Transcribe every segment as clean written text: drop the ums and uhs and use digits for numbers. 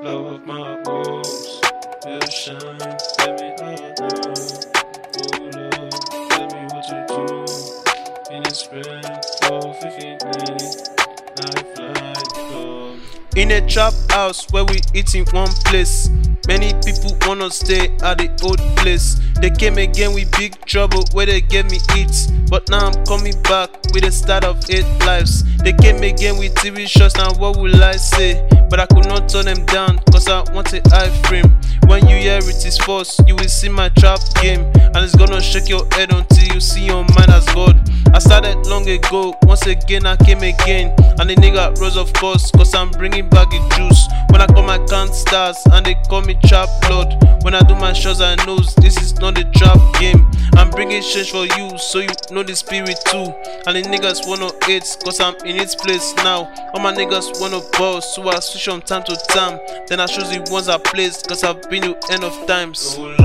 love of my walls will shine. Let me out now. Oh Lord, tell me what to do. In the strength of infinite, lifeline, Lord. In a trap house where we eat in one place, many people wanna stay at the old place. They came again with big trouble where they gave me hits, but now I'm coming back with a start of 8 lives. They came again with TV shows, now what will I say? But I could not turn them down, cause I want a high frame. When you hear it is force, you will see my trap game, and it's gonna shake your head until you see your mind as God. I started long ago, once again I came again, and the nigga rose of course, cause I'm bringing back the juice. When I call my count stars, and they call me trap lord. When I do my shows, I know this is not a trap game. I'm bringing change for you, so you know the spirit too. And the niggas wanna hate, cause I'm in its place now. All my niggas wanna boss, so I switch from time to time. Then I choose the ones I placed, cause I've been to end of times. Oh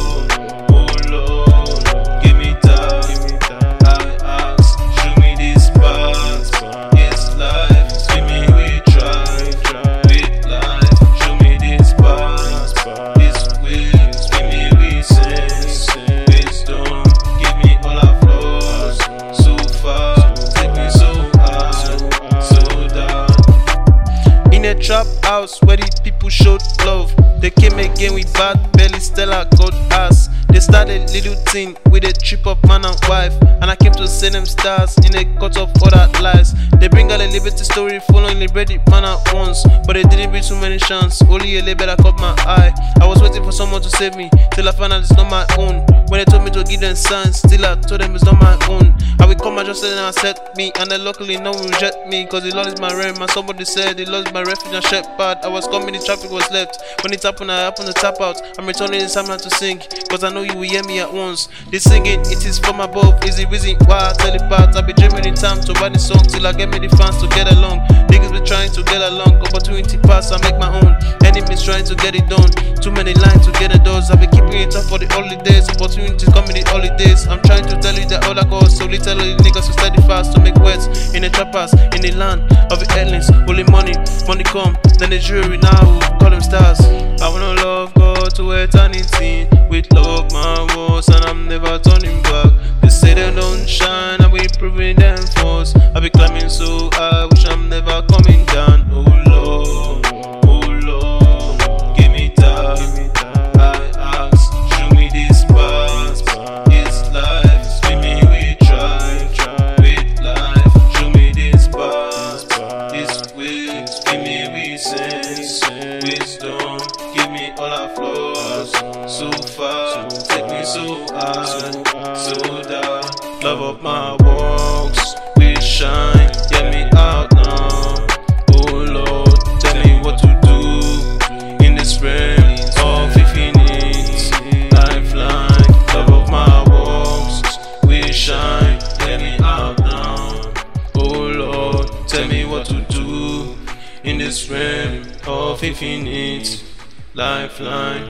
Lord, give me time. I ask, show me this path. It's life, give me we try. With life, show me this path. This way, give me we sense. Wisdom, give me all our flaws. So far, take me so high, so down. In a trap house where the people showed love, they came again with bad belly, Stella God ass. They started little thing with a trip of man and wife, and I came to see them stars in a cut of other lies. They bring out a liberty story following the ready man at once, but they didn't bring too many chances. Only a little better caught my eye. I was waiting for someone to save me till I found out it's not my own. When they told me to give them signs, still I told them it's not my own. I will come and just and accept me, and then luckily no one reject me, cause the Lord is my realm. And somebody said the Lord is my refuge and shepherd. I was coming, the traffic was left. When it happened, I happened to tap out. I'm returning this time now to sing, cause I know you will hear me at once. The singing, it is from above, is the reason why I tell it part. I'll be dreaming in time to write the song till I get me the fans to get along. Niggas be trying to get along, opportunity pass, I make my own. Enemies trying to get it done, too many lines to get the doors. I'll be keeping it up for the holidays, opportunities coming the holidays. I'm trying to tell you that all I got, so little niggas to steady fast to make words in the trappers, in the land of the headlings. Only money come, then the jury now call them stars. I wanna love God to eternity, with love my walls, and I'm never turning back. They say they don't shine, I be proving them false. I be climbing so high, wish I'm never coming down. Oh Lord, give me time. I ask, show me this path. It's life, give me we try. With life, show me this path. This way, give me we sense. Wisdom, give me all our flaws. So far, take me so high, so down. Love of my walks will shine, get me out now. Oh Lord, tell me what to do in this realm of infinite, lifeline. Love of my walks will shine, get me out now. Oh Lord, tell me what to do in this realm of infinite, lifeline.